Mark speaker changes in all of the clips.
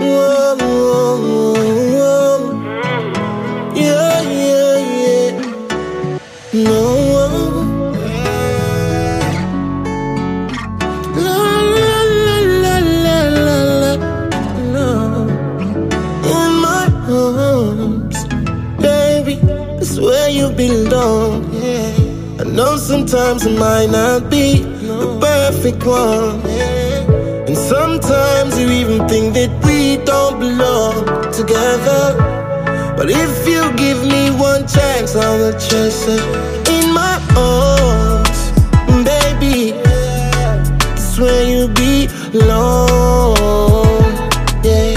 Speaker 1: Yeah, yeah, yeah. No. La la la la la la la. No. In my arms, baby, it's where you belong. Yeah. I know sometimes I might not be the perfect one, and sometimes you even think that we don't belong together. But if you give me one chance, I will chase it. In my arms, baby, it's where you belong. Yeah.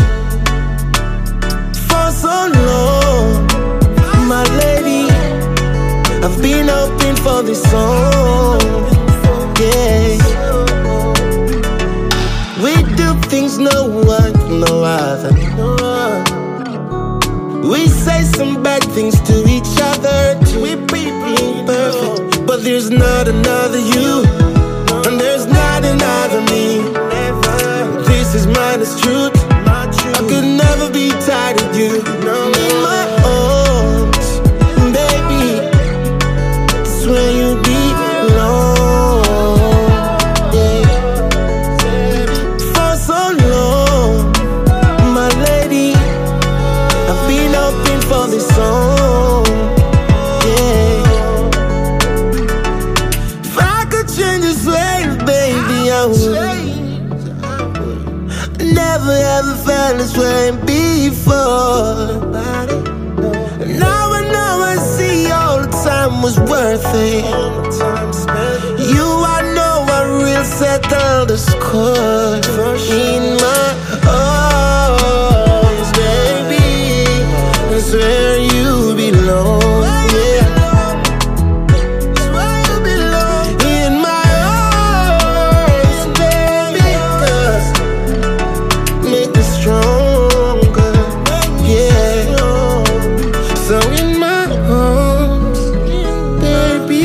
Speaker 1: For so long, my lady, I've been hoping for this song. Yeah. We do things no one, no other. We say some bad things to each other. We be perfect, but there's not another you, and there's not another me. This is mine, it's truth. I could never be tired of you. In my arms, baby, it's where you belong. Yeah. For so long, my lady, I've been hoping for this song. Yeah. If I could change this way, baby, I would. Never ever felt this way before. Now I know, I see all the time was worth it. You, I know, I real settled the score. In my arms, baby, that's where you belong. Yeah. In my arms, baby, 'cause make us stronger. Yeah. So in my arms, baby,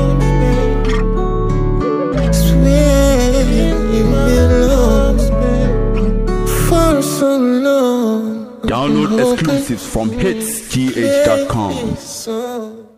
Speaker 1: it's where you belong. For so long.
Speaker 2: Download exclusives from hitsgh.com.